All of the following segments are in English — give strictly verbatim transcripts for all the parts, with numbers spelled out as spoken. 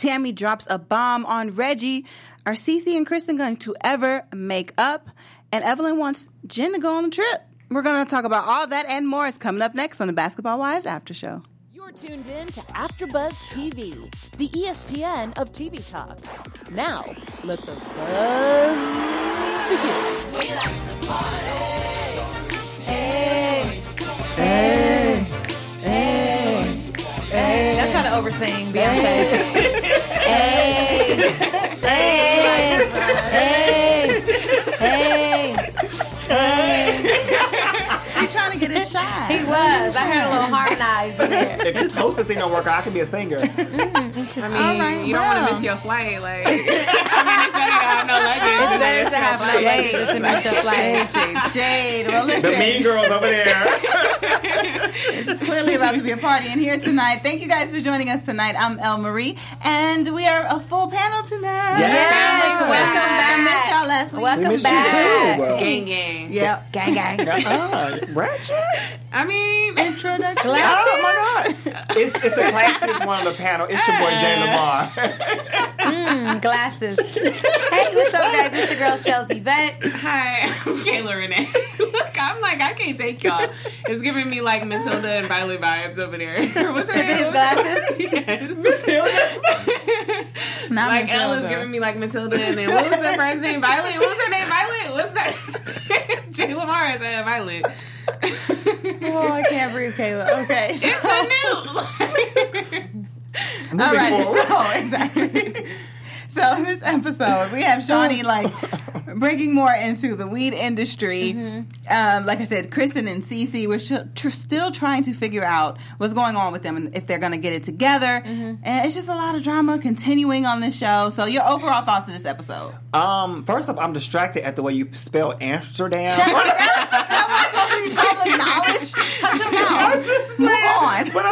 Tammy drops a bomb on Reggie. Are Cece and Kristen going to ever make up? And Evelyn wants Jen to go on the trip. We're going to talk about all that and more. It's coming up next on the Basketball Wives After Show. You're tuned in to AfterBuzz T V, the E S P N of T V talk. Now, let the buzz begin. We like to party. Hey, hey, hey, hey. That's how to oversing Beyonce. Hey, hey, hey, hey, hey. He's trying to get his shot. He was. I heard a little harmonized in there. If this hosting thing don't work out, I can be a singer. Mm, I mean, All right, you don't well. want to miss your flight. Like, I mean, it's better to have no luggage. It's better to have no luggage to miss your flight. Shade, shade. Well, listen. The mean girls over there. It's clearly about to be a party in here tonight. Thank you guys for joining us tonight. I'm Elle Marie, and we are a full panel tonight. Yes. Welcome back. I missed y'all last week. Welcome We missed you back. too. Well. Gang, gang. Yep. Gang, gang. Uh-uh. Ratchet? I mean, Introduction. Oh my God! It's it's the classiest one on the panel. It's your boy Jay Lamar. Mm, glasses. Hey, what's up, guys? It's your girl, Chelsea Vett. hi, I'm Kayla Renee. Look, I'm like, I can't take y'all. It's giving me like Matilda and Violet vibes over there. What's her Is it name? his glasses? Yes. Not like Matilda. Ella's giving me like Matilda, and then what was the first name? Violet. What was her name? Violet. What's that? Jay Lamar is uh, Violet. Oh, I can't breathe, Kayla. Okay. It's so new. All right. forward. So, exactly. So, in this episode, we have Shawnee, like, breaking more into the weed industry. Mm-hmm. Um, like I said, Kristen and Cece, we're sh- tr- still trying to figure out what's going on with them and if they're going to get it together. Mm-hmm. And it's just a lot of drama continuing on this show. So, your overall thoughts of this episode? Um, first up, I'm distracted at the way you spell Amsterdam. That was supposed to be public knowledge. Hush your mouth. I'm just Move playing. on. But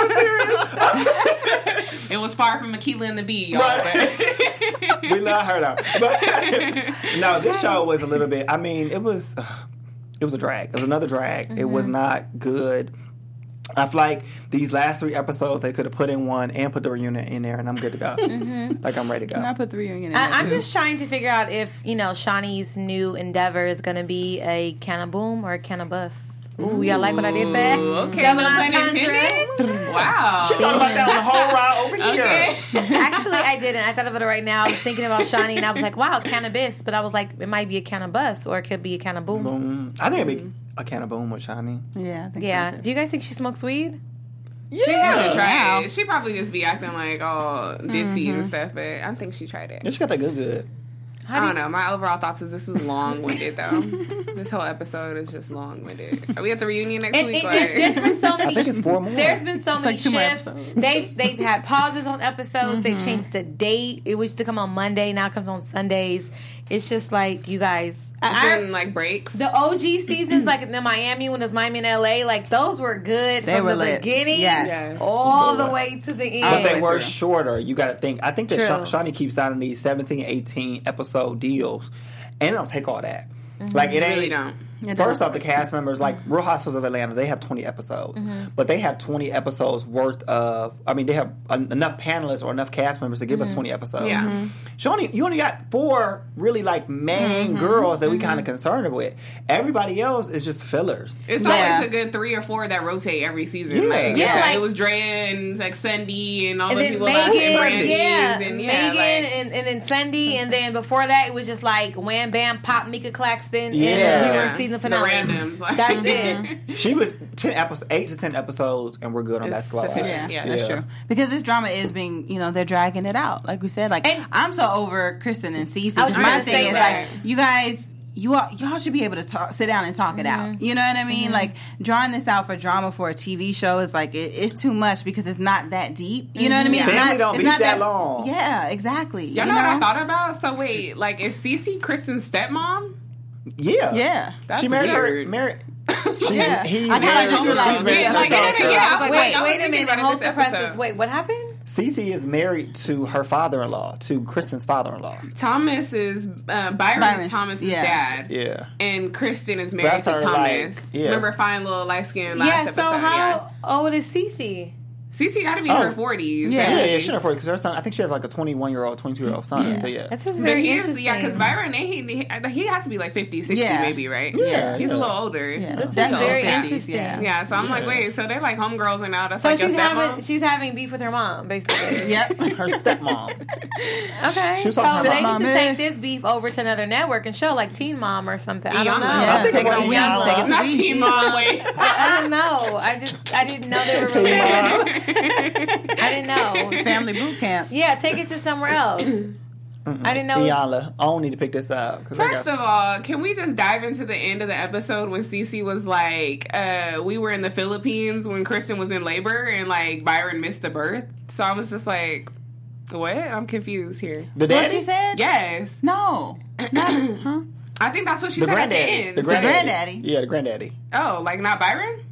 I'm serious. It was far from Akilah and the Bee, y'all. But We love her though. But no, this show was a little bit. I mean, it was. Uh, it was a drag. It was another drag. Mm-hmm. It was not good. I feel like these last three episodes they could have put in one and put the reunion in there, and I'm good to go. Mm-hmm. Like I'm ready to go. Can I put the reunion in I, there? I'm just trying to figure out if, you know, Shawnee's new endeavor is going to be a can of boom or a can of bus. Ooh, y'all like what I did there? Ooh, okay, Double no pun entendre. intended. Wow. She thought about that on the whole ride over here. Okay. Actually, I didn't. I thought about it right now. I was thinking about Shawnee, and I was like, wow, cannabis. But I was like, it might be a can of bus, or it could be a can of boom. Boom. I think it'd be a can of boom with Shawnee. Yeah, I think Yeah. so too. Do you guys think she smokes weed? Yeah. She haven't Wow. tried it. She probably just be acting like all ditzy and stuff, but I think she tried it. Yeah, she got that good good. I don't know. My overall thoughts is this is long-winded, though. This whole episode is just long-winded. Are we at the reunion next And, week? and Like, there's been so many. I think it's four more. There's been so It's many like two more shifts. episodes. They've they've had pauses on episodes. They've changed the date. It used to come on Monday. Now it comes on Sundays. It's just like you guys. I, been, like breaks. the O G seasons, like in the Miami when it was Miami and L A, like those were good They from were the lit. beginning Yes. Yeah. all Boy. the way to the end. But they went were through. shorter. You got to think. I think that True. Sha- Shawnee keeps signing these seventeen, eighteen episode deals, and it don't take all that. Like it ain't. really don't. It First don't. off, the cast members, like Real Housewives of Atlanta, they have twenty episodes, but they have twenty episodes worth of. I mean, they have en- enough panelists or enough cast members to give us twenty episodes. Yeah. Mhm. Shawnee, you only got four really like main girls that we kind of concerned with. Everybody else is just fillers. It's Yeah. always a good three or four that rotate every season. Yeah. Like, Yeah, yeah, like- it was Drea and like Cindy and all And those then people left, Megan, and Brandy's yeah, and yeah, Megan, like, and, and then Sunday, and then before that it was just like Wham Bam, Pop, Mika Claxton, Yeah. and we were Yeah. season The finale. randoms, like- That's it. She would ten episodes, eight to ten episodes, and we're good on It's Basketball Wives. sufficient. Yeah, Yeah. that's Yeah. true. Because this drama is being, you know, they're dragging it out. Like we said, like And- I'm so over Kristen and Cece. I was My trying to thing say is that. like, you guys, you all, y'all should be able to talk, sit down and talk it out. You know what I mean? Like drawing this out for drama for a T V show is like it, it's too much because it's not that deep. You know what I mean? It's Family not, don't it's be not that long. Yeah, exactly. Y'all you know what I thought about? So wait, like is Cece Kristen's stepmom? Yeah, Yeah. That's she married weird. her. Married. She, Yeah. he's I kinda married. just realized she's that. married Yeah, to like, her yeah, son. yeah, I was Wait, like, I was wait a thinking minute. about it Hold this the presses. episode. Wait, what happened? Cece is married to her father-in-law, to Kristen's father-in-law. Thomas is uh, Byron Byron's- is Thomas's yeah. dad. Yeah. And Kristen is married That's to her, Thomas. like, yeah. Remember fine little light skin last Yeah. episode? So how yeah. old is Cece? Cece got to be Oh. in her forties. Yeah. Yeah, at yeah, least. she her because her son. I think she has like a twenty-one year old, twenty-two year old son. Yeah. So yeah, That's just But very he is, interesting. yeah, because Byron, he, he he has to be like fifty, sixty Yeah. maybe, right? Yeah, He's yeah. a little older. Yeah. That's That's Definitely very fifties, interesting. yeah. Yeah, so I'm like, Yeah. wait, so they're like homegirls and now that's So like she's your having stepmom? she's having beef with her mom, basically. Yep. her stepmom. Okay. She was So talking they about need to Mom, eh? take this beef over to another network and show like Teen Mom or something. I don't know. Iyanla. Yeah, I think take it about to Iyanla. Take it to Not Weezy. Teen Mom, wait. I, I don't know. I just I didn't know they were Teen related. Mom. I didn't know. Family boot camp. Yeah, take it to somewhere else. I didn't know. Iyanla. I don't need to pick this up. 'cause I First got- of all, can we just dive into the end of the episode when Cece was like, uh, we were in the Philippines when Kristen was in labor and like Byron missed the birth. So I was just like, what? I'm confused here. the What daddy? she said? Yes. No. Not, huh? I think that's what she The said at the granddaddy. end. The granddaddy. granddaddy. Yeah, the granddaddy. Oh, like not Byron?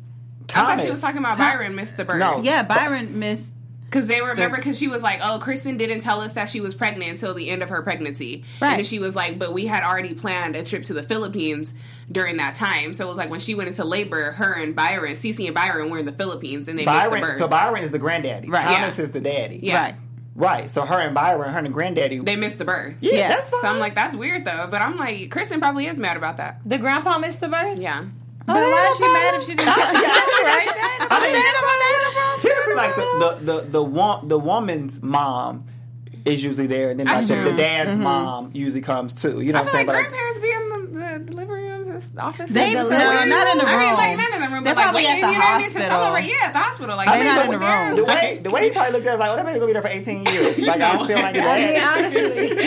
I Thomas. thought she was talking about Byron missed the birth. No. Yeah, Byron missed. Because they remember, because she was like, oh, Kristen didn't tell us that she was pregnant until the end of her pregnancy. Right. And then she was like, but we had already planned a trip to the Philippines during that time. So it was like when she went into labor, her and Byron, Cece and Byron were in the Philippines and they missed the Byron. birth. So Byron is the granddaddy. Right. Thomas Yeah. is the daddy. Yeah. Right. Right. So her and Byron, her and granddaddy. They missed the birth. yeah, Yeah. that's fine. So I'm like, that's weird though. But I'm like, Kristen probably is mad about that. The grandpa missed the birth? Yeah. But why is she mad if she didn't tell you? Right? I mean, Mad about that? typically, like the the the the, wo- the woman's mom is usually there, and then like the, the dad's mom usually comes too. You know I what feel I'm like saying? grandparents be in the, the delivery rooms and office. They- and no, stuff. not in the I mean, room. like not in the room. They're but like probably waiting, at the you know what I mean? To hospital. celebrate. Yeah, at the hospital. Like I They're mean, not but in the the room. way the way he probably looked at it was like, oh, that baby gonna be there for eighteen years. Like I feel like I mean, that. honestly,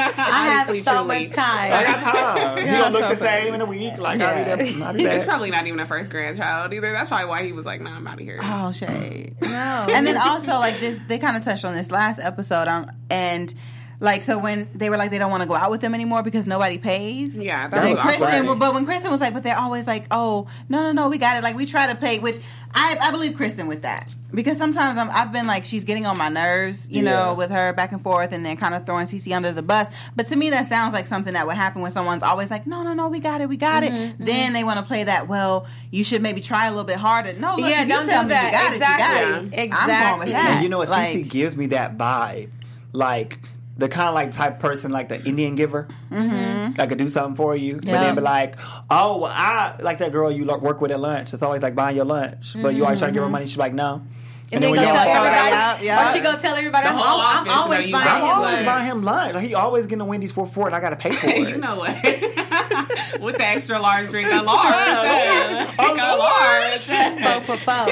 I have Honestly, so truly. much time. I got time. He Yeah, gonna look so the funny. same in a week. Like Yeah. I'll be there. I'll be It's back. probably not even a first grandchild either. That's probably why he was like, "Nah, I'm out of here." Oh, shade. No. And then also, like this, they kind of touched on this last episode, um, and like so when they were like they don't want to go out with them anymore because nobody pays. Yeah, that That And was was Kristen, awkward. but when Kristen was like, but they're always like, oh no no no, we got it. Like we try to pay, which I I believe Kristen with that because sometimes I'm, I've been like she's getting on my nerves, you Yeah. know, with her back and forth and then kind of throwing Cece under the bus. But to me, that sounds like something that would happen when someone's always like, no no no, we got it, we got Mm-hmm, it. Then they want to play that. Well, you should maybe try a little bit harder. No, look, Yeah, if you don't tell do me that. you got Exactly. it, you got it. I'm going Exactly. with that. And you know what? Like, Cece gives me that vibe, like the kind of like type person, like the Indian giver, mm-hmm. that could do something for you, but Yeah. then be like, oh, well, I like that girl you lo- work with at lunch. It's always like buying your lunch, but you always try to give her money. She's like, no. And then when go y'all tell fall everybody. out, Yeah, yeah. Or she go tell everybody, The I'm, whole I'm, I'm office know always you buying got I'm him it. always lunch. buying him lunch. Like, he always getting a Wendy's for four, and I gotta pay for it. You know what? With the extra large drink, a large, uh, a large. Faux for faux.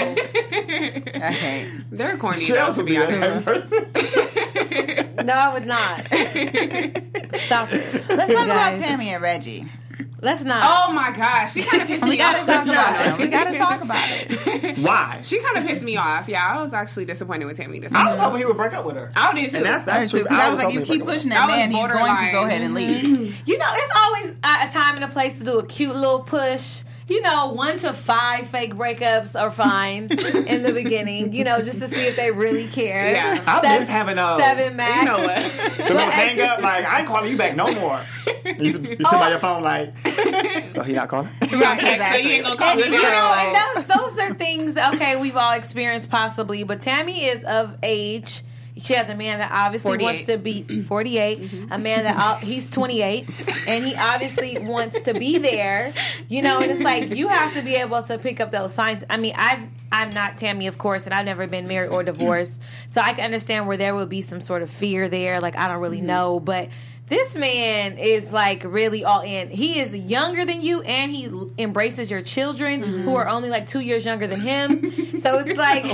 I can't. They're corny. She though, else to would be be that honest. type of person. No, I would not. Stop it. Let's talk about Guys. Tammy and Reggie. Let's not. Oh my gosh, she kind of pissed We me gotta off. talk No, about no. them. We gotta talk about it. Why? She kind of pissed me off. Yeah, I was actually disappointed with Tammy this I time. was hoping he would break up with her. I did too. And that's I that's too, true. because I was like, hoping you he would keep break up pushing with that That was man, he's going to go borderline. ahead and leave. You know, it's always a a time and a place to do a cute little push. You know, one to five fake breakups are fine in the beginning. You know, just to see if they really care. Yeah. I Seven- miss having those. seven max. You know what? The little hang up, like, I ain't calling you back no more. You, sit- you sit by your phone, like, so he not calling? Right, so you ain't gonna call And, me you know, back. and those, those are things, okay, we've all experienced possibly, but Tammy is of age. She has a man that obviously wants forty-eight. to be forty-eight. A man that uh, he's twenty-eight, and he obviously wants to be there. You know, and it's like you have to be able to pick up those signs. I mean, I've I'm not Tammy, of course, and I've never been married or divorced, so I can understand where there would be some sort of fear there. Like I don't really know, but. This man is like really all in. He is younger than you, and he l- embraces your children who are only like two years younger than him. So it's like,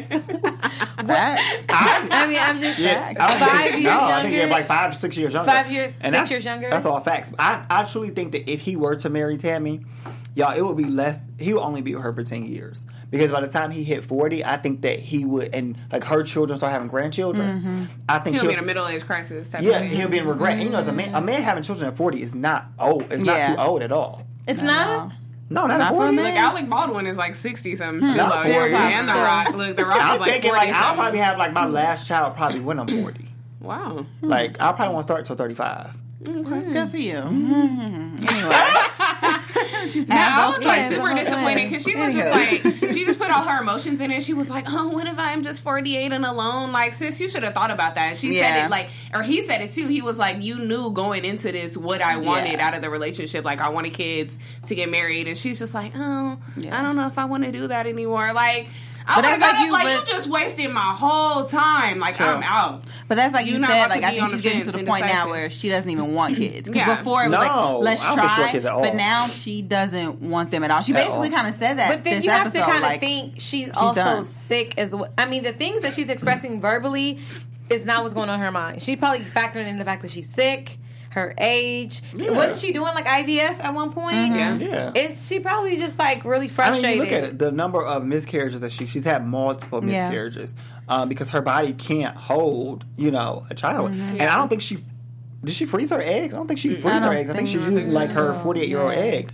Facts. I, I mean, I'm just yeah, I don't five think, years no, younger. I think you're like five, six years younger. Five years- six that's, years younger. That's all facts. I, I truly think that if he were to marry Tammy, y'all, it would be less. He would only be with her for ten years. Because by the time he hit forty, I think that he would, and like her children start having grandchildren. I think He'll he'll, be in a middle age crisis type yeah, of thing. he'll be in regret. And you know, as a man, a man having children at forty is not old. It's not Yeah. too old at all. It's not. No, not, Not at for a forty. man. Look, Alec Baldwin is like sixty something still Not out for here, a and The man. Rock. Look, The Rock I'm is like thinking forty like I'll something. probably have like my last child probably when I'm forty. Wow. Like I probably won't start till thirty-five. Good for you. Mhm. Anyway. I was like Yeah, super go disappointed ahead. because she was just like, she just put all her emotions in it. She was like, oh, what if I'm just forty-eight and alone? Like, sis, you should have thought about that. And she Yeah. said it like, or he said it too. He was like, you knew going into this what I wanted Yeah. out of the relationship. Like, I wanted kids to get married. And she's just like, oh, Yeah. I don't know if I want to do that anymore. Like, I But was that's like, like you, you like, with- you just wasted my whole time. Like, True. I'm out. But that's like You're you not said. about Like to I be think on she's the getting to fence, the point now indecisive. where she doesn't even want kids. Because Yeah. before it was No, like let's I don't think she try, wants kids at all. but now she doesn't want them at all. She At basically all. kind of said that. But then this you have episode, to kind of like, think she's also done. sick as well. I mean, the things that she's expressing verbally is not what's going on in her mind. She probably factoring in the fact that she's sick, her age. Yeah. Wasn't she doing like I V F at one point? Yeah. Yeah. Is she probably just like really I mean, frustrated? you look at it, the number of miscarriages that she she's had multiple Yeah. miscarriages um, because her body can't hold, you know, a child. And I don't think she did she freeze her eggs. I don't think she freezed her don't eggs. I think think she's so. using like her forty-eight year old Yeah. eggs.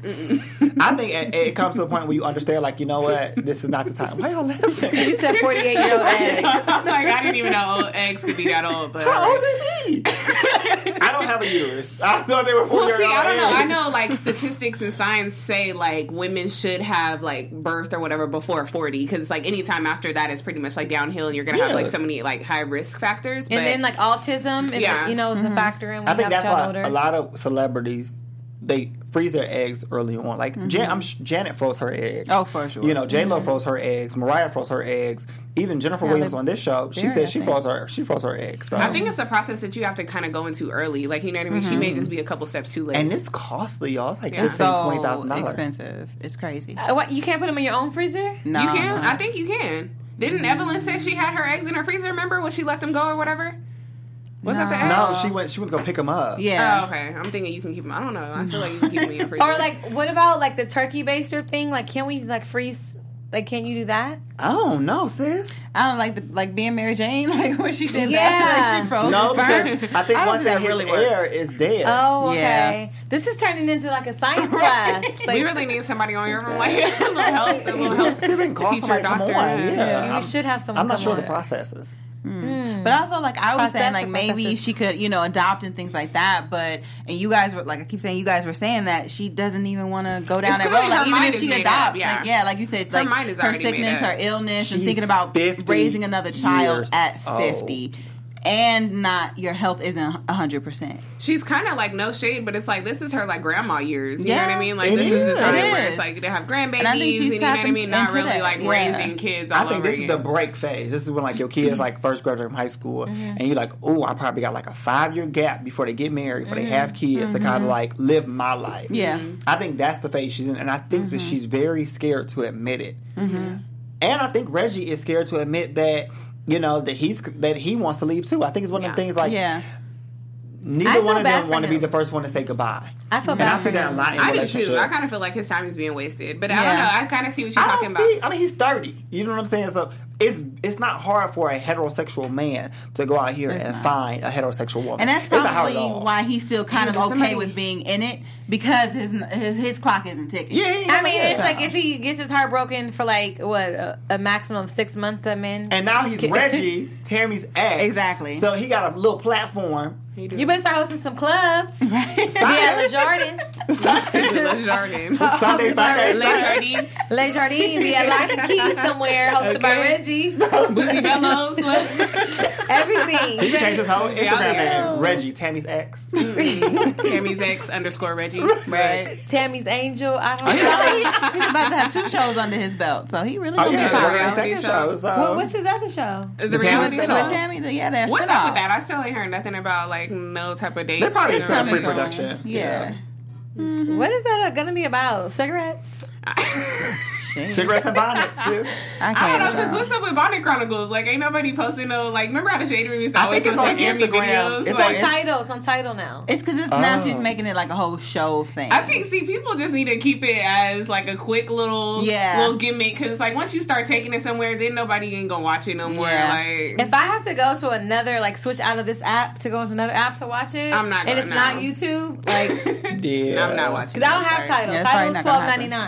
I think it, it comes to a point where you understand, like, you know what, this is not the time. Why y'all laughing? You said forty-eight year old egg. I'm like, I didn't even know old eggs could be that old. But How old are they? I don't have a uterus. I thought they were four Well, year see, old I don't know. I eggs. know, like, statistics and science say, like, women should have, like, birth or whatever before forty, because, like, anytime after that is pretty much, like, downhill, and you're going to have, Yeah. like, so many, like, high-risk factors. But And then like autism, and Yeah. you know, is a factor in when I you think have that's a child why older. a lot of celebrities they freeze their eggs early on. Like Jan, I'm, sh- Janet froze her eggs. Oh, for sure. You know, J Lo froze her eggs. Mariah froze her eggs. Even Jennifer Yeah, Williams they- on this show, she Very, said I she think. froze her. She froze her eggs. So. I think it's a process that you have to kind of go into early. Like, you know what I mean? She may just be a couple steps too late. and it's costly, y'all. It's like Yeah. It's fifteen, so twenty thousand dollars. expensive. It's crazy. Uh, what, you can't put them in your own freezer? No, you can? son. I think you can. Didn't Evelyn say she had her eggs in her freezer, remember, when she let them go or whatever? Was that the eggs? No, she went. She went to go pick them up. Yeah. Oh, okay. I'm thinking you can keep them. I don't know. I feel like you can keep them in your freezer. Or like, what about like the turkey baster thing? Like, can we like freeze? Like, can you do that? I don't know, sis. I don't like the like being Mary Jane, like when she did Yeah. that, like she froze No, his burn. because I think I don't once think that that really hits the air, works. it's dead. Oh, okay. Yeah. This is turning into like a science class. Like, we really need somebody on here from, like, a little health, a little health See, we can call teacher, somebody, come doctor. on, Yeah. yeah. you I'm, should have someone. I'm not come sure on. the processes. But also, like I was saying, Process like or maybe processes? she could, you know, adopt and things like that. But and you guys were like, I keep saying, you guys were saying that she doesn't even want to go down It's that clearly road. Like her even mind if she is made adopts, up, yeah. like yeah, like you said, Her like mind is her already made sickness, up. her illness, and She's thinking about fifty raising another child years at old. fifty. And not your health isn't a hundred percent. She's kind of like, no shade, but it's like, this is her like grandma years. You know Yeah, what I mean? Like, it this is, is. the time It where is. it's like they have grandbabies, And I think she's and you know what I tapping mean? Not into really that, like yeah. raising kids all I think over this is again. the break phase. This is when like your kids like first graduate from high school, and you're like, oh, I probably got like a five year gap before they get married, before they have kids to kind of like live my life. Yeah. I think that's the phase she's in, and I think that she's very scared to admit it. And I think Reggie is scared to admit that you know that he's that he wants to leave too. I think it's one of Yeah. the things like Yeah. I neither feel one of bad them for want to be him. the first one to say goodbye. I feel And bad I see for that a him. lot in I do relationships. too. I kind of feel like his time is being wasted, but I Yeah. don't know. I kind of see what you're I talking don't about. see. I mean, he's thirty. You know what I'm saying? So it's it's not hard for a heterosexual man to go out here It's and not. find a heterosexual woman. And that's It's not hard probably at all. why he's still kind Yeah, of but okay somebody- with being in it because his his his clock isn't ticking. Yeah, he- I mean, yeah. it's like if he gets his heart broken for like what a, a maximum of six months. I'm in. And now he's Reggie, Tammy's ex. Exactly. So he got a little platform. You do. You better start hosting some clubs. Right. Yeah, Le Jardin. Le Jardin. Sunday, Sunday, Le Sunday. Jardin. Le Jardin be at Lock and Key somewhere, hosted by Okay. Reggie. Boosie Bellows. Everything. He can change his whole Instagram Yeah. name. Reggie, Tammy's ex. Tammy's ex underscore Reggie. Right. Tammy's Angel. I don't Oh, you know, know. he- he's about to have two shows under his belt, so he really Oh gonna yeah, be they're popping. working on the reality second show. show. So. What, what's his other show? The, The reality Tammy's show. spinoff. With Tammy, the- yeah, they're What's spinoff. up with that? I still ain't heard nothing about like no type of dates. They probably you is know? still coming pre-production. soon. Yeah. What is that going to be about? Cigarettes? Shit. Cigarettes and bonnets, too. I I don't know, can't. because what's up with Bonnet Chronicles? Like, ain't nobody posting no, like, remember how the Shade Room used to I always think post, it's like, on Emmy Instagram. videos? It's It's Like, on Tidal. It's on Tidal now. It's because it's now Oh. she's making it like a whole show thing. I think, see, people just need to keep it as, like, a quick little, Yeah. little gimmick, because, like, once you start taking it somewhere, then nobody ain't gonna watch it no more. Yeah. Like, If I have to go to another, like, switch out of this app to go into another app to watch it, I'm not and gonna- it's not no. YouTube, like, Yeah. I'm not watching because I don't it, have sorry. Tidal. Yeah, it's probably Tidal's not twelve gonna ninety happen. nine.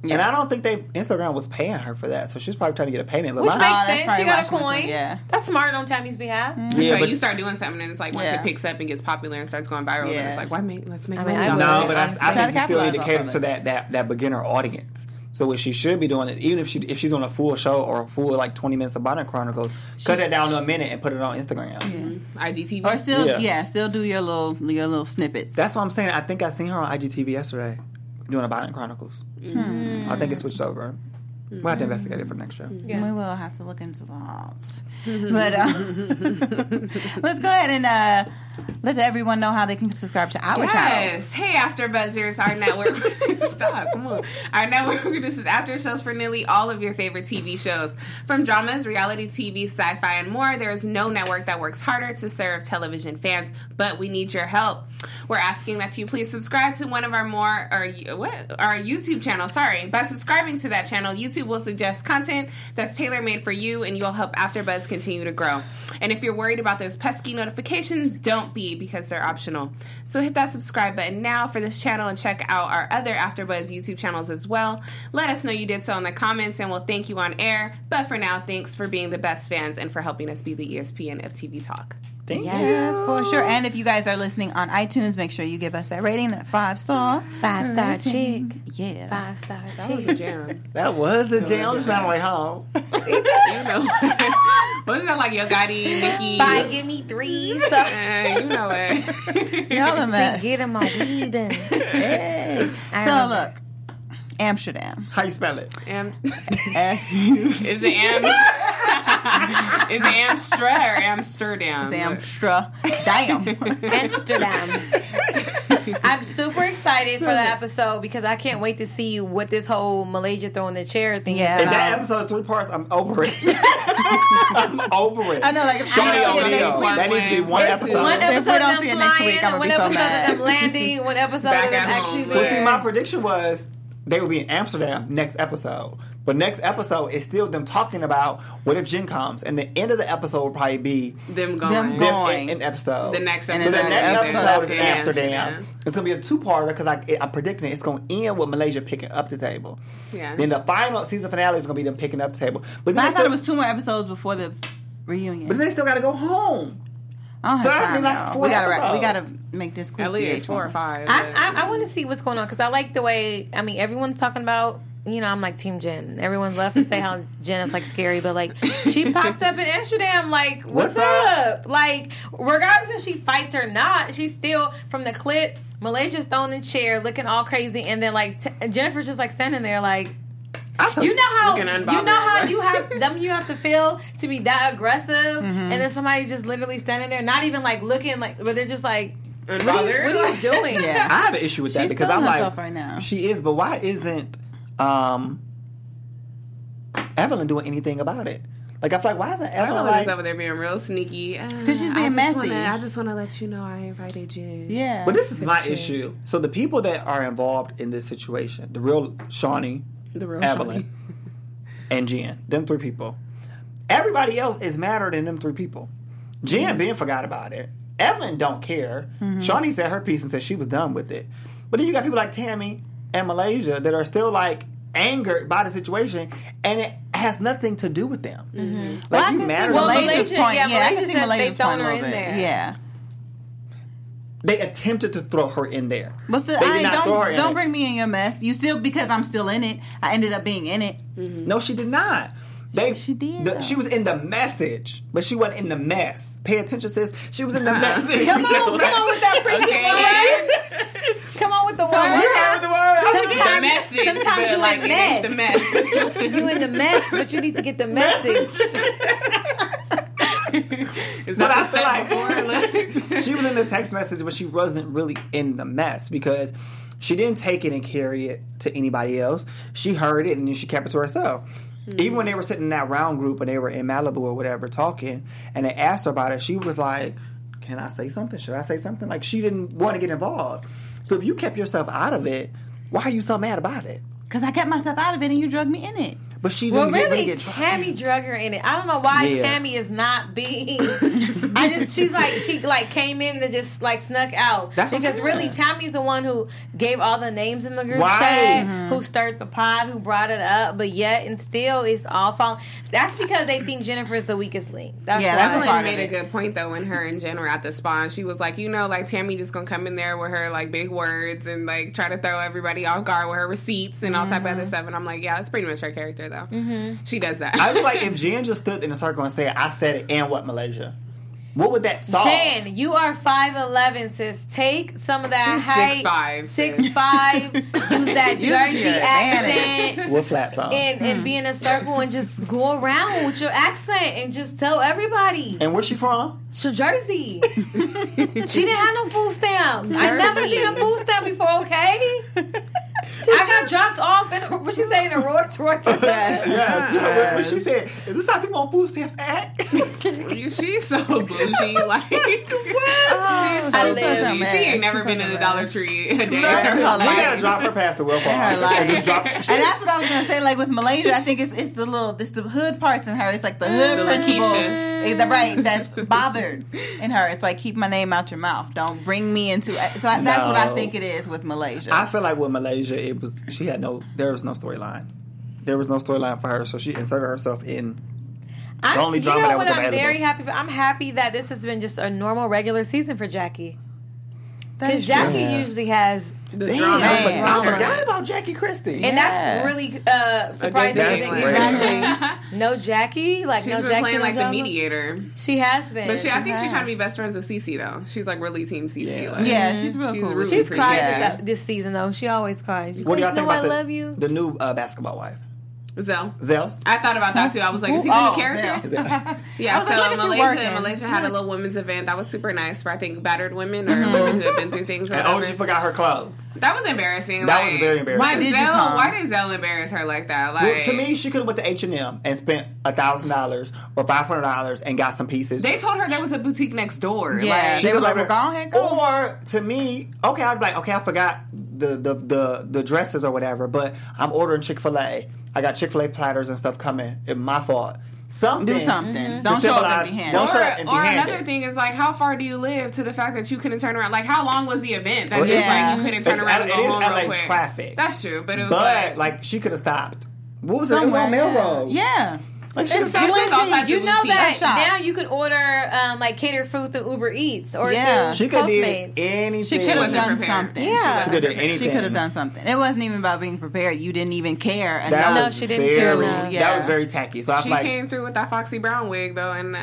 Yeah. And I don't think they Instagram was paying her for that, so she's probably trying to get a payment. But Which my, makes that's sense. probably She got a why she went to coin. it, yeah. That's smart on Tammy's behalf. yeah, so but you start doing something, and it's like once Yeah. it picks up and gets popular and starts going viral, then Yeah. it's like, why make? Let's make I mean, money. I off would. of no, it. but I, I Try think to you still need to capitalize cater off to of it. that, that that beginner audience. So what she should be doing is, even if she if she's on a full show or a full like twenty minutes of Bonnet Chronicles, cut that down to a minute and put it on Instagram. I G T V. Or still, Yeah. yeah. still do your little your little snippets. That's what I'm saying. I think I seen her on I G T V yesterday doing a Bonnet Chronicles. I think it switched over. We'll have to investigate it for next show. Yeah. We will have to look into the odds. But uh, let's go ahead and uh, let everyone know how they can subscribe to our channel. Yes. Hey, AfterBuzzers, our network. Stop. Come on. Our network produces after shows for nearly all of your favorite T V shows. From dramas, reality T V, sci-fi, and more, there is no network that works harder to serve television fans, but we need your help. We're asking that you please subscribe to one of our more, or what? Our YouTube channel, sorry. By subscribing to that channel, YouTube will suggest content that's tailor-made for you, and you'll help AfterBuzz continue to grow. And if you're worried about those pesky notifications, don't be, because they're optional. So hit that subscribe button now for this channel and check out our other AfterBuzz YouTube channels as well. Let us know you did so in the comments, and we'll thank you on air. But for now, thanks for being the best fans and for helping us be the E S P N of T V Talk. Thank Yes, for sure. And if you guys are listening on iTunes, make sure you give us that rating, that five star. Five star rating. chick. Yeah. Five star That was a chick. jam. That was the jam. I'm just on my way home. You know. Wasn't that like Yo Gotti, Nicki? Five, give me three. So Uh, you know it. Y'all a mess. get him my weed in. Hey. I So remember. look, Amsterdam. How you spell it? Am- Eh, is it Am? Is it Amstra or Amsterdam? Amstra. Damn. Amsterdam. I'm super excited for the episode because I can't wait to see what this whole Malaysia throwing the chair thing Yeah. is If that about. episode three parts, I'm over it. I'm over it. I know, like, if Shawnee I don't see it O'Neal. next week, That needs to be one It's episode. one If we episode don't of see them it next flying, week, I'ma one be so episode mad. of them landing, one episode Back of them at actually home. there. Well, see, my prediction was they would be in Amsterdam next episode. But next episode is still them talking about what if Jen comes, and the end of the episode will probably be Them going. Them them going. in, in episode. The next And episode. So the then next episode episode is in in Amsterdam. Amsterdam. It's gonna be a two-parter because I, I'm predicting it's gonna end with Malaysia picking up the table. Yeah. Then the final season finale is gonna be them picking up the table. But, But I then thought they it was two more episodes before the reunion. But they still got to go home. I don't have So that time, means that's y'all. four We gotta, wrap- we episodes. gotta make this quick. At least V H one. four or five. I, I, I want to see what's going on because I like the way, I mean, everyone's talking about, you know, I'm like Team Jen. Everyone loves to say how Jen is like scary, but like she popped up in Amsterdam, like, what's, What's up? up? Like, regardless if she fights or not, she's still, from the clip, Malaysia's throwing the chair, looking all crazy, and then like t- Jennifer's just like standing there, like, you know how you Looking know unbothered. how you have them you have to feel to be that aggressive, and then somebody's just literally standing there, not even like looking, like, but they're just like, what are you, what are you doing? Yeah. I have an issue with that She's because feeling I'm like, herself right now. she is, but why isn't um, Evelyn doing anything about it? Like, I feel like, why isn't Evelyn Evelyn like? is over there being real sneaky. Because she's being I just messy. Wanna, I just want to let you know I invited you. Yeah. But this is my issue. So the people that are involved in this situation, the real Shawnee, The real Evelyn, Shawnee. and Jen, them three people. Everybody else is madder than them three people. Jen Mm-hmm. being forgot about it. Evelyn don't care. Shawnee said her piece and said she was done with it. But then you got people like Tammy and Malaysia that are still like angered by the situation, and it has nothing to do with them. Like, Well, I you can mad see at Well, them. Malaysia's Malaysia- point. yeah, Yeah, I can Malaysia see says Malaysia's they point thrown a her little in bit. there. Yeah. They attempted to throw her in there. But still, They did I not throw her don't in don't it. bring me in your mess. You still because I'm still in it. I ended up being in it. No, she did not. They, She did, the- though. she was in the message, but she wasn't in the mess. Pay attention, sis. She was in the message. Come on, come on with that preaching word. Come on with the word. You heard the word. Sometimes- The message, sometimes but you like in it ain't the mess. mess. You in the mess, but you need to get the message. Is But I that feel like before? Like, she was in the text message, but she wasn't really in the mess because she didn't take it and carry it to anybody else. She heard it and then she kept it to herself. Mm-hmm. Even when they were sitting in that round group and they were in Malibu or whatever talking, and they asked her about it, she was like, "Can I say something? Should I say something?" Like, she didn't want to get involved. So if you kept yourself out of it, why are you so mad about it? Because I kept myself out of it and you drugged me in it. But she Well, didn't get, really, get tried. Tammy drug her in it. I don't know why Yeah. Tammy is not being. I just she's like she like came in and just like snuck out. That's what I'm because saying. really Tammy's the one who gave all the names in the group Right. chat, Mm-hmm. who stirred the pot, who brought it up, but yet and still it's all falling. That's because they think Jennifer is the weakest link. That's Yeah, why. that's a Evelyn part of made a it. good point though when her and Jen were at the spa, and she was like, you know, like Tammy just gonna come in there with her like big words and like try to throw everybody off guard with her receipts and all type of other stuff. And I'm like, yeah, that's pretty much her character though. Mm-hmm. She does that. I was like, if Jen just stood in a circle and said, I said it, and what, Malaysia? What would that solve? Jen, you are five eleven, sis. Take some of that She's height. six five, Six sis. five. Use that Use Jersey your accent. What flat song? And, and be in a circle and just go around with your accent and just tell everybody. And where's she from? So Jersey. She didn't have no food stamps. I never seen a food stamp before, okay? I got dropped off in a, what she say, in a Rolls Royce. Yes. Yeah, yeah. When, when she said, "Is this how people on food stamps act?" She's so bougie. Like, she's I so live. bougie. She ain't never She's been such in a a Dollar mess. Tree a day. Right. We gotta Like- drop her past the welfare Her office life. and just drop. And that's what I was gonna say. Like with Malaysia, I think it's it's the little it's the hood parts in her. It's like the hood The principles. Lakeisha. Eh, the- right, that's bothered in her. It's like keep my name out your mouth. Don't bring me into. So I, that's what I No. think it is with Malaysia. I feel like with Malaysia, it was she had no. There was no storyline. There was no storyline for her, so she inserted herself in. I'm, The only you drama know that what was I'm available. very happy for? I'm happy that this has been just a normal regular season for Jackie. That Because is Jackie true. usually has, The Damn, drama. I, Man. forgot, I forgot about Jackie Christie. and Yeah. that's really uh, surprising. thing. Exactly. Right. No Jackie, like She's no been Jackie playing no like the drama? mediator. She has been. But she, I think she's has. trying to be best friends with Cece though. She's like really team Cece. Yeah. Like, yeah, she's real she's cool. rooting She's for cried Yeah. this, this season though. She always cries. You What do y'all guys think know about I the, love you. the new uh, basketball wife? Zell. Zell? I thought about that too. I was like, is he the Oh, new character? Zell. Yeah, I was so like, look at you Malaysia, working. Malaysia had a little women's event that was super nice for I think battered women or women who have been through things. Or And oh, whatever. she forgot her clothes. That was embarrassing. That like, was very embarrassing. Why did you Zell, come? Why did Zell embarrass her like that? Like Well, to me, she could have went to H and M and spent a thousand dollars or five hundred dollars and got some pieces. they told her there was a boutique next door. Yeah, Like, they were could like, have- "Well, go ahead, go." Or to me, okay, I'd be like, okay, I forgot the the the, the dresses or whatever, but I'm ordering Chick Fil A. I got Chick Fil A platters and stuff coming. It's my fault. Something. Do something. Mm-hmm. Don't To show up symbolize- empty-handed. don't Or, show up empty or handed. another thing is like, how far do you live to the fact that you couldn't turn around? Like, how long was the event that Well, just yeah. like you couldn't turn It's around L- and it go is home L A real quick? traffic. That's true, but it was But like, like, she could have stopped. What was it? It was Somewhere, on Melrose. Yeah. Like she It's was so it's plenty. all types You of know boutique that shops. now you can order um, like catered food through Uber Eats or Yeah. through She could have Postmates. did anything. She could have wasn't done prepared. something. Yeah. She could have did anything. She could have done something. It wasn't even about being prepared. You didn't even care. That enough. No, was she didn't very, do enough. That Yeah. was very tacky. So I was she like, came through with that Foxy Brown wig though, and uh,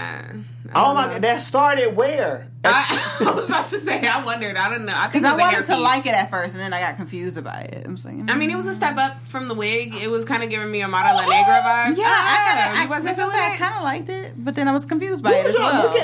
I oh don't my know. god, that started where? I, I was about to say, I wondered. I don't know. I think Because it I was a wanted to hairpiece. like it at first, and then I got confused about it. I was like, I mean, it was a step up from the wig. It was kind of giving me a Mara La Negra vibe. Yeah, I kind of. you wasn't I, feeling I it? kind of liked it, but then I was confused by What it was as y'all well. looking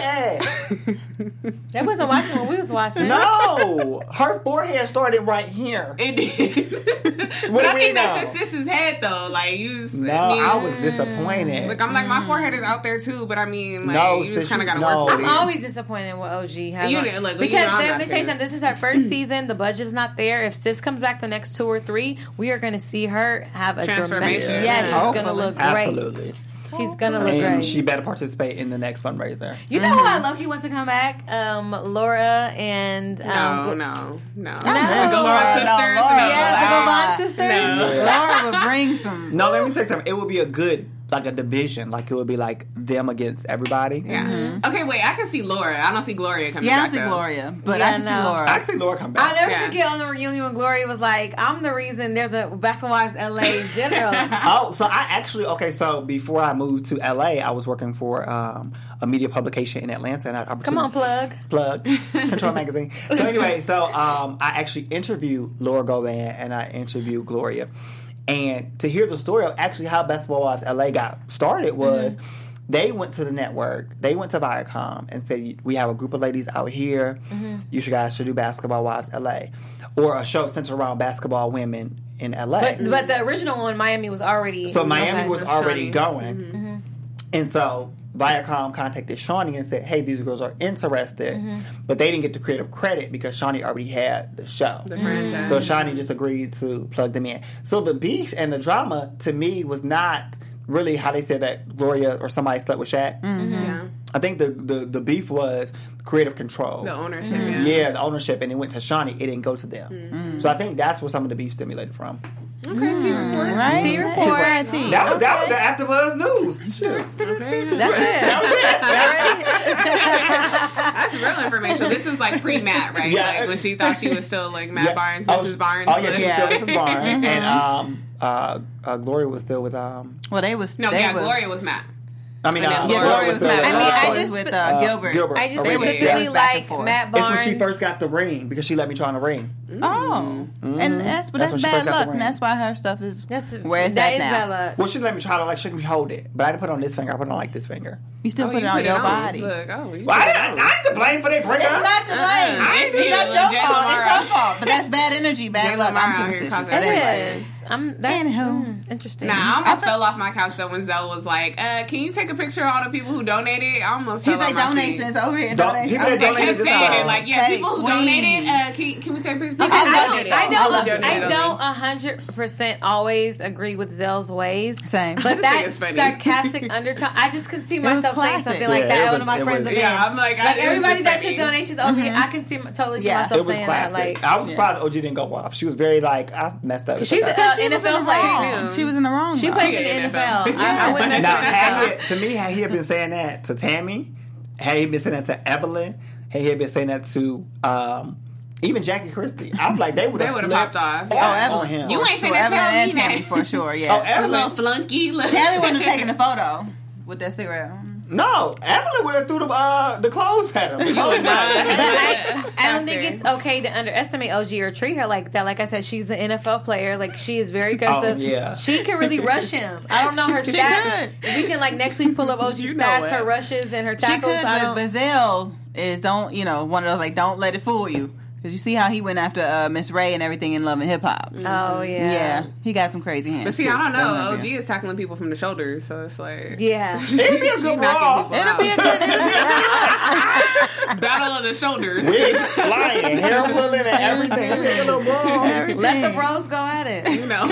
at? They wasn't watching what we was watching. No, her forehead started right here. It did. What but do I we think know? that's just Sis's head, though. Like, you just, No, I, mean, I was disappointed. Like, I'm like, my forehead is out there, too, but I mean, like, No, you sis, just kind of you- got to no, work I'm with it- it. always disappointed with O G. Has You on- know, look, you because know I'm let not me tell you there. something. This is her first season. The budget's not there. If Sis comes back the next two or three, we are going to see her have a Transformation. dramatic. Yeah, she's Yeah. going to look great. Absolutely. She's going to look And great. she better participate in the next fundraiser. You know who I low key want to come back? Um, Laura and um, No, no, no. I No. miss Go Laura. on, No, sisters. Laura. No. yeah, the Ah, Govan sisters. No. Laura would bring some. No, let me tell you something. It would be a good, like a division. Like it would be like them against everybody. Yeah. Okay, wait. I can see Laura. I don't see Gloria coming Yeah, I back. see though. Gloria, but Yeah, I can no. see Laura. I can see Laura come back. I'll never Yeah. forget on the reunion when Gloria was like, I'm the reason there's a Basketball Wives L A in general. Oh, so I actually okay. So before I moved to L A, I was working for um, a media publication in Atlanta, and I had Come on, opportunity- plug. plug Control Magazine. So anyway, so um, I actually interviewed Laura Govan and I interviewed Gloria, and to hear the story of actually how Basketball Wives L A got started was. Mm-hmm. They went to the network. They went to Viacom and said, "We have a group of ladies out here. Mm-hmm. You should guys should do Basketball Wives L A, or a show centered around basketball women in L A." But, but the original one, Miami, was already. So Miami okay. was already Shawnee. going, Mm-hmm. and so Viacom contacted Shawnee and said, hey, these girls are interested, mm-hmm. but they didn't get the creative credit because Shawnee already had the show. The franchise. So Shawnee just agreed to plug them in. So the beef and the drama, to me, was not really how they said that Gloria or somebody slept with Shaq. Mm-hmm. Yeah. I think the, the, the beef was creative control. The ownership, mm-hmm. yeah. Yeah, the ownership, and it went to Shawnee. It didn't go to them. Mm-hmm. So I think that's where some of the beef stimulated from. Okay, mm, T report. Right? T report. That was, that was okay. the AfterBuzz news. Sure. Okay. That's it. That's real information. This is like pre-Matt, right? Yeah. Like when she thought she was still like Matt Yeah. Barnes, Oh, Missus Barnes. Oh, yeah, she was Yeah. still Missus Barnes. Mm-hmm. And um, uh, uh, Gloria was still with... Um, Well, they was No, they yeah, was, Gloria was Matt. I mean, And uh, then Yeah, Gloria Gloria was still Matt. with, I mean, uh, I was just- with uh, uh, Gilbert. Gilbert. I just Oh, wait, wait, specifically yeah. Back and like forth. Matt It's Barnes. when she first got the ring because she let me try on the ring. Oh, Mhm. and that's but That's that's, when she bad first got the luck, ring. and that's why her stuff is That's where it's that at is now. bad luck. Well, she let me try to like she let me hold it, but I didn't put it on this finger. I put it on like this finger. You still Oh, put you it on your on. body. Look, oh, you Well, I put it didn't. on. I ain't to blame for their breakup. It's not to blame. Uh-uh. It's It's not you, your Jay fault. It's Lamar. her fault. But that's bad energy, bad Jay luck. Lamar I'm out here superstitious. causing But It anyway. is. I'm that's Anywho. mm, interesting. Nah, I almost I feel- fell off my couch though when Zell was like, uh, "Can you take a picture of all the people who donated?" I almost He's fell like off my donations seat. over here. Don't- Donations. people that Okay, They donated kept this saying time. it like, "Yeah, Hey, people who queen. donated, uh, can, can we take pictures?" People I who love donated. it. I I don't. love I, it. don't a hundred percent always agree with Zell's ways. Same. But This that nigga's funny. sarcastic undertone, I just could see was myself saying classic. something like Yeah, that. it One of was- my it friends' was- events. Yeah, I'm like, I- like it was everybody just that funny. took donations over here, I can see totally see Yeah. myself It was saying classic. that. Like, I was surprised O G didn't go off. She was very like, I messed up. she's It's a- okay. She N was F L in the player. wrong. too. She was in the wrong. she though. plays She in the in N F N F L. L. I, I wouldn't have Now, said had that. he, to me, had he been saying that to Tammy, had he been saying that to Evelyn, had he been saying that to um, even Jackie Christie, I'm like, they would They have would've flipped popped off. on Oh, Evelyn. him. You For ain't sure. finna Evelyn tell me and Tammy that. for sure. Oh, Yeah. A little Evelyn. flunky. Look. Tammy wouldn't have taken the photo with that cigarette. No, Evelyn would have threw the uh, the clothes at him. The clothes But at him. I, I don't think it's okay to underestimate O G or treat her like that. Like I said, she's an N F L player. Like she is very aggressive. Oh, yeah. She can really rush him. I don't know her She stats. could. We can like next week pull up O G You know stats, it. her rushes, and her She tackles. could, I but don't. Bazell is don't you know one of those like don't let it fool you because you see how he went after uh, Miss Ray and everything in Love and Hip Hop. Oh yeah. Yeah, he got some crazy hands. But see, too. I don't know. Don't let O G him. is tackling people from the shoulders, so it's like Yeah. It'd be a good brawl. It'll be a good. It'll be a good battle of the shoulders. Wigs flying, hair pulling, and everything. It'd be a little brawl. everything. Let the bros go at it. You know.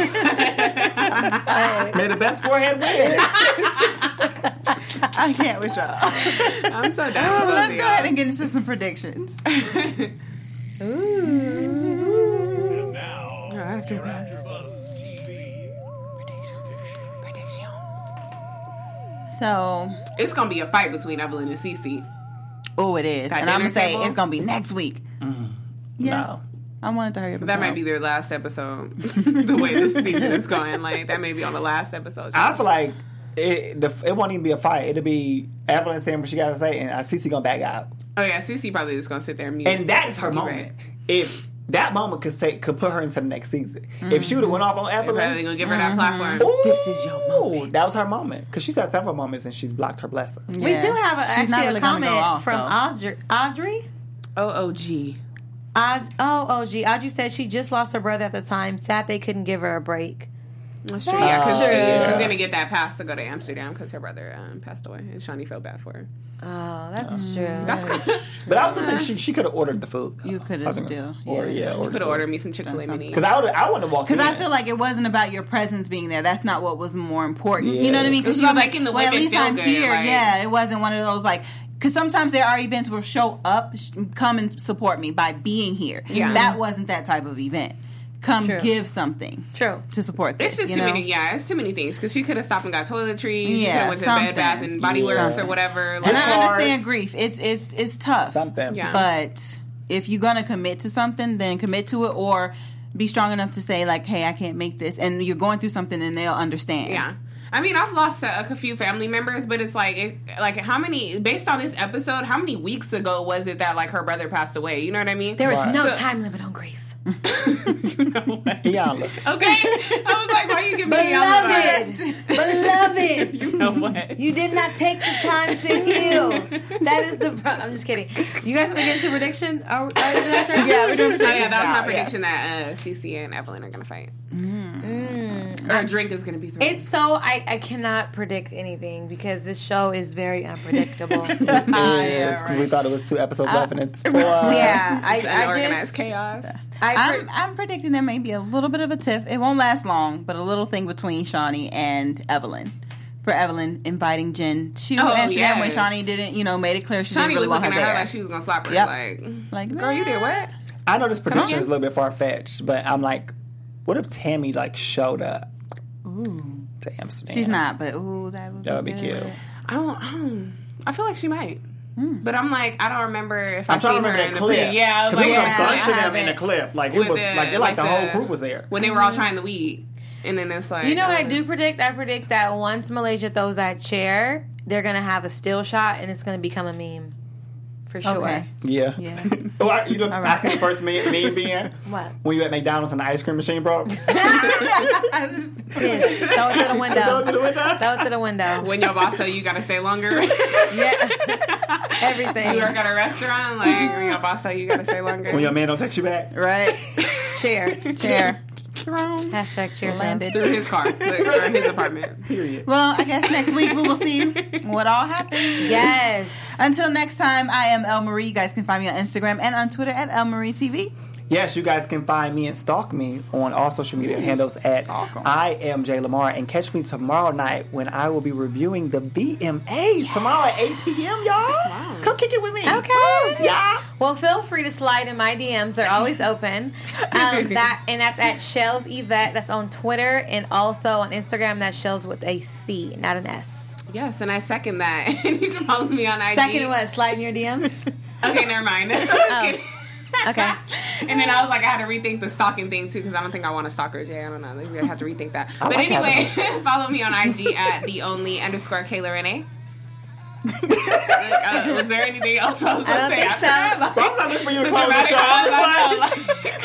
May the best forehead win. I can't with y'all. I'm so down. Well, let's go ahead and get into some predictions. And now, After your AfterBuzz T V So, It's gonna be a fight between Evelyn and Cece. oh, it is, That and I'm dinner gonna say table? it's gonna be next week. Yes. No. I wanted to hurry up. and That tell. might be their last episode. The way this season is going, like that may be on the last episode. I feel like it, the, it won't even be a fight. It'll be Evelyn saying what she got to say, and Cece gonna back out. Oh yeah, Cece probably just gonna sit there and mute. And that is her You're moment. right. If that moment could say could put her into the next season. If she would have went off on They're probably Evelyn, gonna give her that platform. ooh, This is your moment. That was her moment because she's had several moments and she's blocked her blessing. We Yeah. do have a, She's not actually really a gonna go comment off, from though. Audrey. Audrey? O O G. Aud- oh, O G. Audrey said she just lost her brother at the time. Sad they couldn't give her a break. That's true. Yeah, because That's she, true. she's gonna get that pass to go to Amsterdam because her brother um, passed away, and Shawnee felt bad for her. Oh, that's true. That's good. But I also think she she could have ordered the food. You coulda still, or yeah. yeah, or Could have ordered me some Chick Fil A mini. because I would I would have walked Because I in. feel like it wasn't about your presence being there. That's not what was more important. You know what I mean? It was Because she about was like, making the well, at women least feel I'm good, here. like- Yeah, it wasn't one of those like. Because sometimes there are events where show up, sh- come and support me by being here. Yeah. That wasn't that type of event. Come True. give something True. to support this. It's just you too know? many. Yeah, it's too many things because she could have stopped and got toiletries. She Yeah, could have went to Bed something. Bath and Body Yeah. Works or Something. whatever. And Like, I cards. understand grief. It's it's it's tough. something. Yeah. But if you're gonna commit to something, then commit to it, or be strong enough to say like, "Hey, I can't make this," and you're going through something, and they'll understand. yeah. I mean, I've lost a, a few family members, but it's like, it, like how many? Based on this episode, how many weeks ago was it that like her brother passed away? You know what I mean? There is Right. no So- time limit on grief. you know what? Yeah, look. Okay, I was like, why you give me the yellow eyes? Beloved, beloved, You know what? you did not take the time to heal. That is the. Pro- I'm just kidding. You guys want to get into prediction? Are, are, is it our turn? Yeah, we're doing Oh, predictions yeah, that was now, my prediction that uh, Cece and Evelyn are gonna fight. Mm, or a drink is going to be thrown. It's so I, I cannot predict anything because this show is very unpredictable. It is, 'cause we thought it was two episodes left, and it's four. yeah, I, It's I unorganized just chaos. I I'm, pre- I'm predicting there may be a little bit of a tiff. It won't last long, but a little thing between Shawnee and Evelyn. For Evelyn inviting Jen to Oh, Amsterdam when yes. Shawnee didn't, you know, made it clear she Shawnee didn't really was want her looking at there. her like she was going to slap her. Yep. Like, Like, girl, you did what? I know this prediction is a little bit far fetched, but I'm like, what if Tammy like showed up Ooh. to Amsterdam? She's not, but ooh, that would That would be be good. cute. I don't, I don't, I feel like she might. But I'm like, I don't remember if I'm I trying seen to her remember in that the clip. pre- Yeah, I was Because like, there was yeah, a bunch I of them in the haven't. clip. Like it With was the- like, it, like the whole the- crew was there. when they were all trying the weed. And then it's like, You know what I uh, do predict? I predict that once Malaysia throws that chair, they're gonna have a still shot and it's gonna become a meme. For sure. Okay. Yeah. Yeah. oh, I, you know, All I right. seen the first meme, meme being What? when you at McDonald's and the ice cream machine broke. Yes. Throw it to the Go window. to the window. Throw it to the window. When your boss tell you you gotta stay longer. Yeah. Everything. You work at a restaurant, like when your boss tell you you gotta stay longer. When your man don't text you back. Right. Chair. Chair. Thrown. Hashtag cheer Landed. Through his car, like, or his apartment. Period. Well, I guess next week we will see what all happened. Yes. Until next time, I am El Marie. You guys can find me on Instagram and on Twitter at El Marie T V. Yes, you guys can find me and stalk me on all social media handles at Stalk 'em. I am Jay Lamar, and catch me tomorrow night when I will be reviewing the V M As tomorrow at eight p.m. Y'all, come kick it with me. Okay. Yeah. Well, feel free to slide in my D Ms. They're always open. Um, that and that's at Shells Yvette. That's on Twitter and also on Instagram. That's Shells with a C, not an S. Yes, and I second that. And you can follow me on I G. Second, what? Slide in your D Ms. Okay, never mind. Oh. Okay. And then I was like, I had to rethink the stalking thing too because I don't think I want to stalk her, Jay. I don't know. Maybe I have to rethink that. I But like anyway, follow me on I G at the only underscore Kayla Renee. like, uh, was there anything else I was I going don't to say think after so. that? Like, Well, I'm trying to look for you to the close the dramatic show. pause, I'm I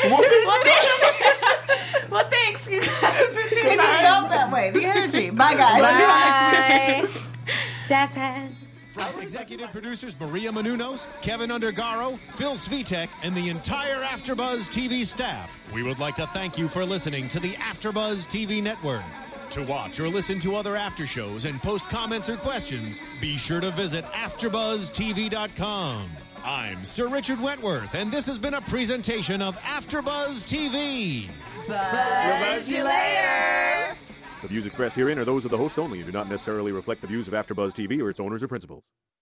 like, know, like- well, thanks, you guys, for It tuning just in. felt that way. The energy. Bye, guys. Bye. Jazz hands. From executive producers Maria Menounos, Kevin Undergaro, Phil Svitek, and the entire AfterBuzz T V staff, we would like to thank you for listening to the AfterBuzz T V network. To watch or listen to other after shows and post comments or questions, be sure to visit after buzz T V dot com. I'm Sir Richard Wentworth, and this has been a presentation of AfterBuzz T V. Buzz you later. The views expressed herein are those of the hosts only and do not necessarily reflect the views of AfterBuzz T V or its owners or principals.